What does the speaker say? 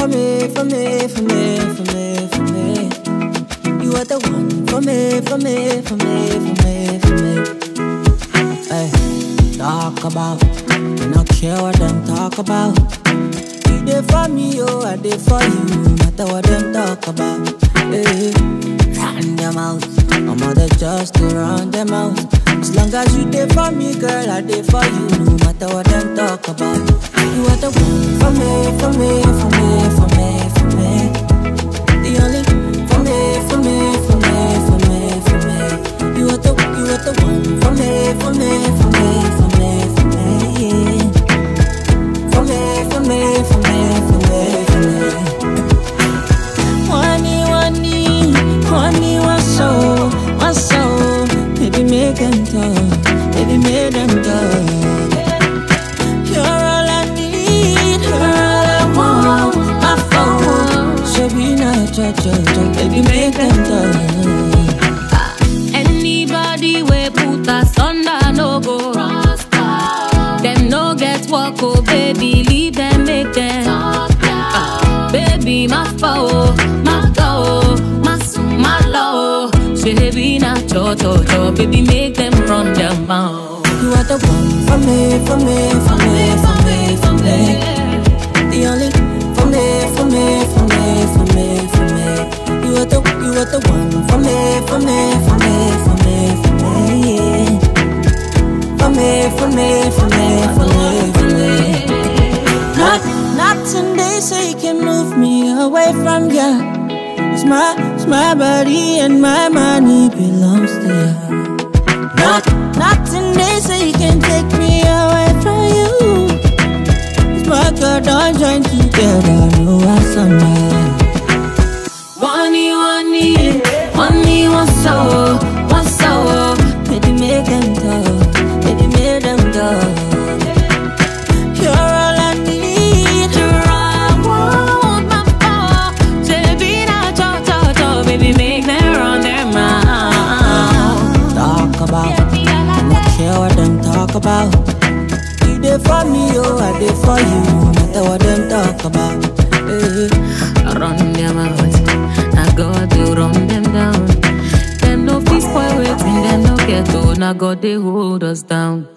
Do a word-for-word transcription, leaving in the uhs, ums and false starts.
for me, for me, for me, for me, for me. You are the one for me, for me, for me, for me, for me. Hey, talk about, I don't care what them talk about. You there for me, oh, I there for you, no matter what them talk about. Hey, run them out, I'm mother just to run them out. As long as you there for me, girl, I there for you, no matter what them talk about. You are the one for me, for me, for me, for me, for me. The only for me, for me, for me, for me, for me. You are the, you are the one for me, for me, for me, for me, for me, yeah. For me, for me, for me, for me, for me. Wani, wani, wani, waso, waso. Baby, make them talk, baby, make them talk. You're all I need, you're all I want, my phone. So be not judge, baby, make them talk. Anybody we put us under no go Rasta. Them no get work, oh baby, leave them, make them talk. uh, Baby, my foe, my go, my soon, my low. Baby, not cho cho cho, baby, make them run their mouth. You are the one for me, for me, for me, for me, for me. The only for me, for me, for me, for me, for me. You are the, you are the one for me, for me, for me, for me, for me, yeah. For me, for me, for me, for me, for me. Not, nothing they say can move me away from you. It's my, it's my body and my money belongs to you. Not, nothing they say can take me away from you. It's my God, all joined together, no asunder. Wani, wani, wani, what's up, what's up? Baby, make them talk, baby, make them talk. You're all I need, you're all I want, my phone. Baby, now talk, talk, talk, baby, make them run their mouth. Talk about, I don't care what them talk about. You there for me, oh, I there for you, no matter what them talk about. Hey. Run them out, now God they run them down. Them no fist boy waiting, them no get to, now God they hold us down.